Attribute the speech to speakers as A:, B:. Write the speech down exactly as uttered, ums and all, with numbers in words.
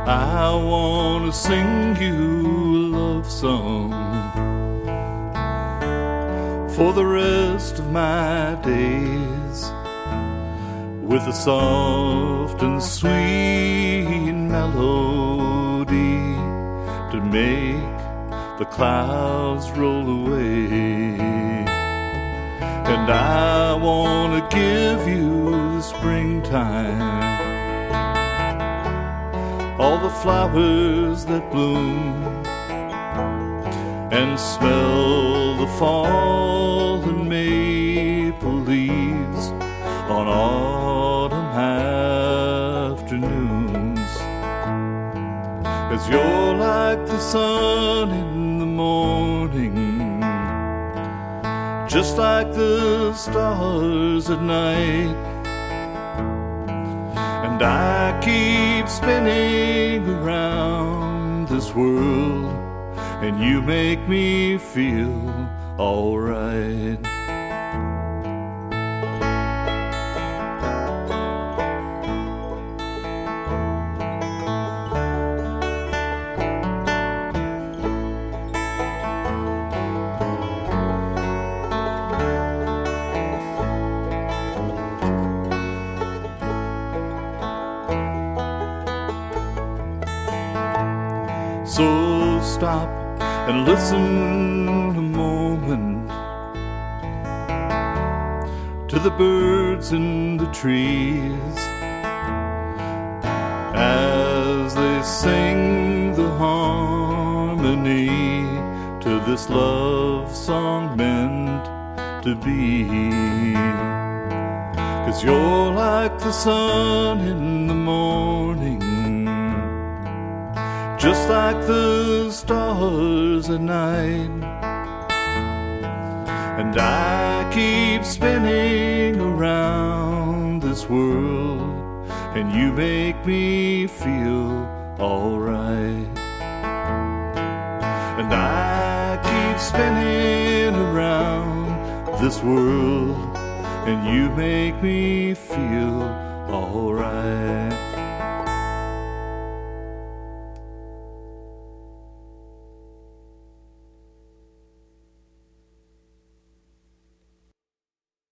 A: I want to sing you a love song for the rest of my days, with a soft and sweet melody to make the clouds roll away. And I want to give you the springtime, all the flowers that bloom, and smell the fallen maple leaves on autumn afternoons. As you're like the sun in the morning, just like the stars at night, and I keep spinning around this world, and you make me feel alright. So stop and listen a moment to the birds in the trees as they sing the harmony to this love song meant to be. 'Cause you're like the sun in the morning, just like the stars at night, and I keep spinning around this world, and you make me feel alright. And I keep spinning around this world, and you make me feel alright.